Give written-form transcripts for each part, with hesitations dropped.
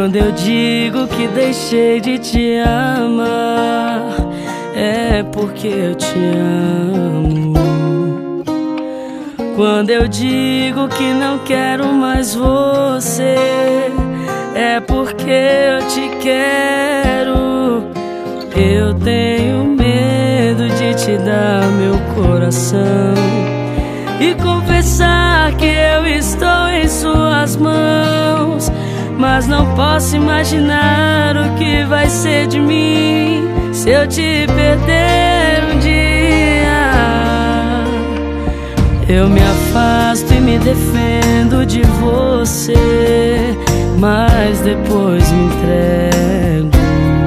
Quando eu digo que deixei de te amar, é porque eu te amo. Quando eu digo que não quero mais você, é porque eu te quero. Eu tenho medo de te dar meu coração e confessar que eu estou em suas mãos, mas não posso imaginar o que vai ser de mim se eu te perder um dia. Eu me afasto e me defendo de você, mas depois me entrego.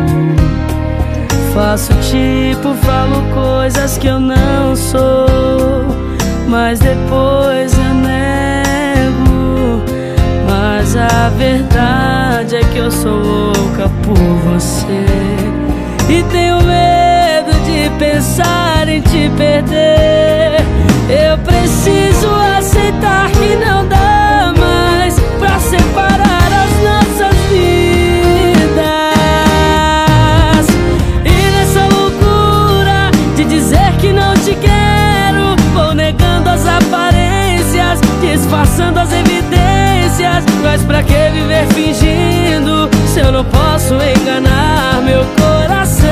Faço tipo, falo coisas que eu não sou, mas depois eu nego. Mas a verdade é que eu sou louca por você e tenho medo de pensar em te perder. Eu preciso aceitar que não dá mais pra separar as nossas vidas. E nessa loucura de dizer que não te quero, vou negando as aparências, disfarçando as evidências. Mas pra que viver fingindo se eu não posso enganar meu coração?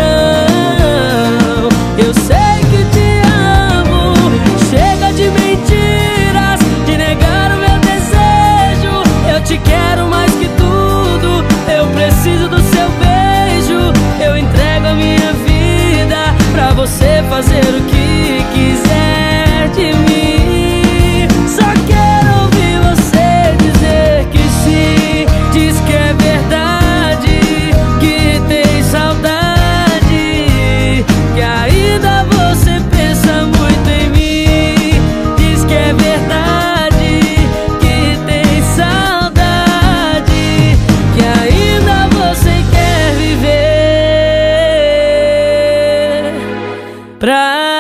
Eu sei que te amo, chega de mentiras, de negar o meu desejo. Eu te quero mais que tudo, eu preciso do seu beijo. Eu entrego a minha vida pra você fazer o que quiser de mim. Só quero ouvir você dizer que sim. Diz que é verdade, que tem saudade, que ainda você pensa muito em mim. Diz que é verdade, que tem saudade, que ainda você quer viver pra